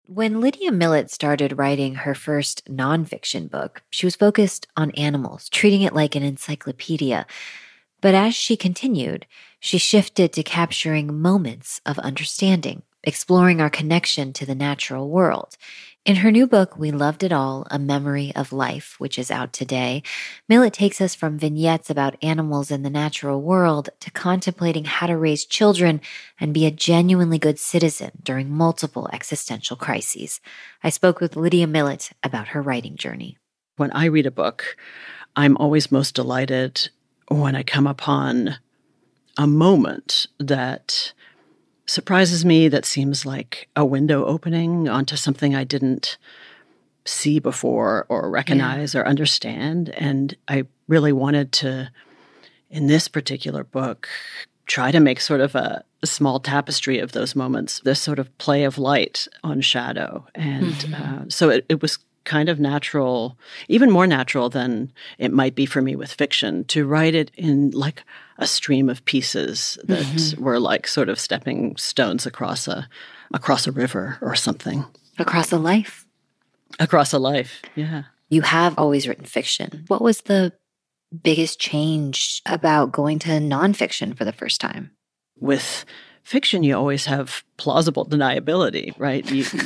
When Lydia Millett started writing her first nonfiction book, she was focused on animals, treating it like an encyclopedia. But as she continued, she shifted to capturing moments of understanding, exploring our connection to the natural world. In her new book, We Loved It All, A Memory of Life, which is out today, Millett takes us from vignettes about animals in the natural world to contemplating how to raise children and be a genuinely good citizen during multiple existential crises. I spoke with Lydia Millett about her writing journey. When I read a book, I'm always most delighted when I come upon a moment that surprises me, that seems like a window opening onto something I didn't see before or recognize or understand. And I really wanted to, in this particular book, try to make sort of a small tapestry of those moments, this sort of play of light on shadow. And so it was kind of natural, even more natural than it might be for me with fiction, to write it in like a stream of pieces that were like sort of stepping stones across a river or something. Across a life. Across a life, yeah. You have always written fiction. What was the biggest change about going to nonfiction for the first time? With fiction, you always have plausible deniability, right?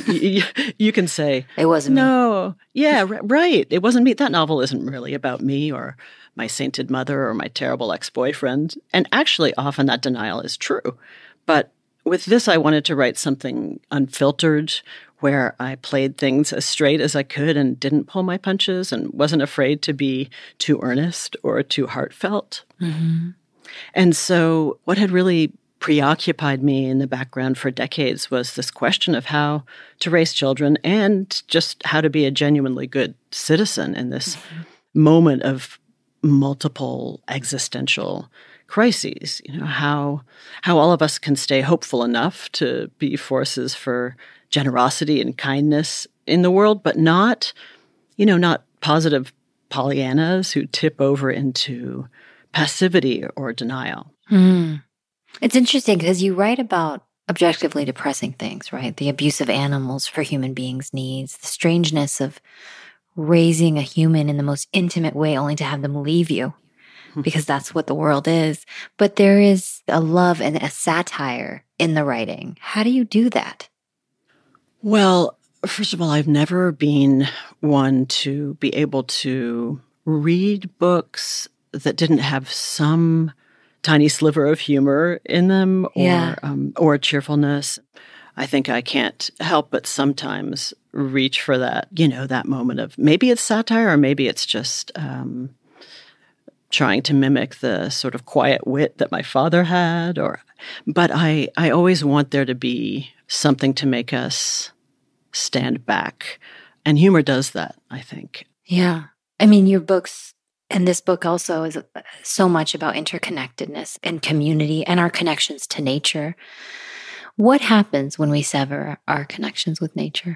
You can say, it wasn't no, me. Yeah, right. It wasn't me. That novel isn't really about me or my sainted mother or my terrible ex-boyfriend. And actually, often that denial is true. But with this, I wanted to write something unfiltered, where I played things as straight as I could and didn't pull my punches and wasn't afraid to be too earnest or too heartfelt. And so what had really preoccupied me in the background for decades was this question of how to raise children and just how to be a genuinely good citizen in this moment of multiple existential crises. You know, how all of us can stay hopeful enough to be forces for generosity and kindness in the world, but not positive Pollyannas who tip over into passivity or denial. It's interesting because you write about objectively depressing things, right? The abuse of animals for human beings' needs, the strangeness of raising a human in the most intimate way only to have them leave you, because that's what the world is. But there is a love and a satire in the writing. How do you do that? Well, first of all, I've never been one to be able to read books that didn't have some tiny sliver of humor in them or cheerfulness. I think I can't help but sometimes reach for that, that moment of maybe it's satire or maybe it's just trying to mimic the sort of quiet wit that my father had. But I always want there to be something to make us stand back. And humor does that, I think. Yeah. I mean, your books, and this book also is so much about interconnectedness and community and our connections to nature. What happens when we sever our connections with nature?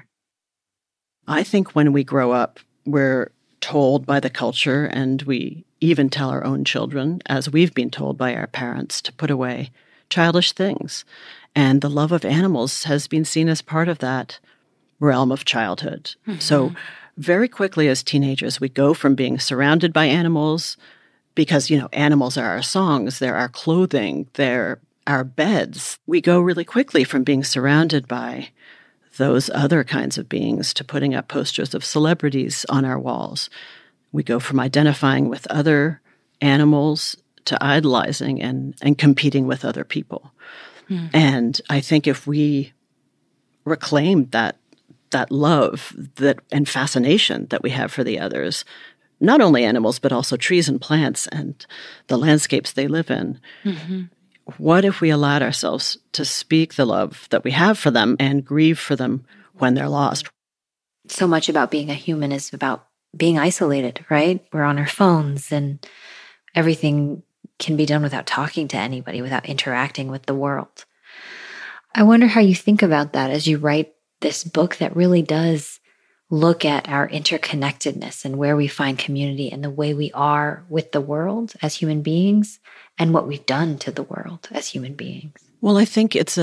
I think when we grow up, we're told by the culture, and we even tell our own children, as we've been told by our parents, to put away childish things. And the love of animals has been seen as part of that realm of childhood. So very quickly as teenagers, we go from being surrounded by animals because, animals are our songs, they're our clothing, they're our beds. We go really quickly from being surrounded by those other kinds of beings to putting up posters of celebrities on our walls. We go from identifying with other animals to idolizing and competing with other people. And I think if we reclaimed that love and fascination that we have for the others, not only animals, but also trees and plants and the landscapes they live in. What if we allowed ourselves to speak the love that we have for them and grieve for them when they're lost? So much about being a human is about being isolated, right? We're on our phones and everything can be done without talking to anybody, without interacting with the world. I wonder how you think about that as you write this book that really does look at our interconnectedness and where we find community and the way we are with the world as human beings and what we've done to the world as human beings. Well, I think it's a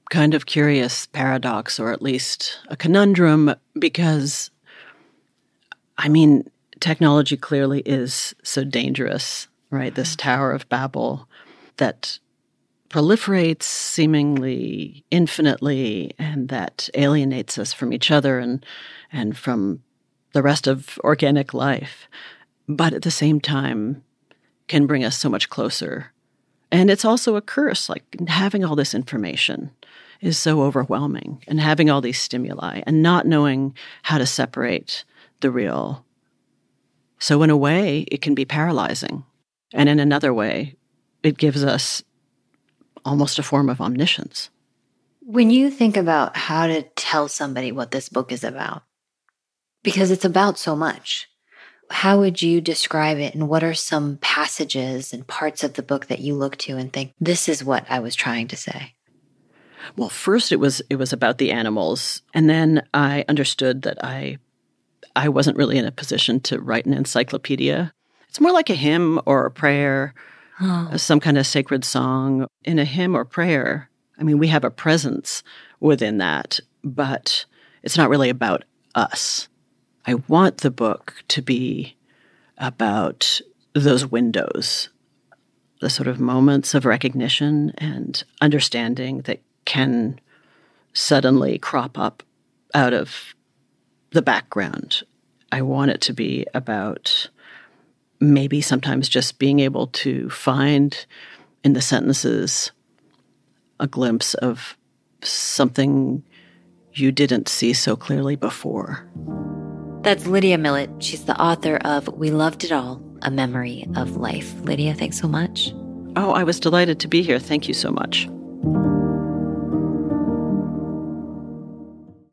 kind of curious paradox, or at least a conundrum, because, I mean, technology clearly is so dangerous, right? This Tower of Babel that proliferates seemingly infinitely and that alienates us from each other and from the rest of organic life, but at the same time can bring us so much closer. And it's also a curse, like having all this information is so overwhelming, and having all these stimuli and not knowing how to separate the real. So in a way, it can be paralyzing. And in another way, it gives us almost a form of omniscience. When you think about how to tell somebody what this book is about, because it's about so much, how would you describe it? And what are some passages and parts of the book that you look to and think, this is what I was trying to say? Well, first it was about the animals. And then I understood that I wasn't really in a position to write an encyclopedia. It's more like a hymn or a prayer, some kind of sacred song. In a hymn or prayer, I mean, we have a presence within that, but it's not really about us. I want the book to be about those windows, the sort of moments of recognition and understanding that can suddenly crop up out of the background. I want it to be about maybe sometimes just being able to find in the sentences a glimpse of something you didn't see so clearly before. That's Lydia Millet. She's the author of We Loved It All, A Memory of Life. Lydia, thanks so much. Oh, I was delighted to be here. Thank you so much.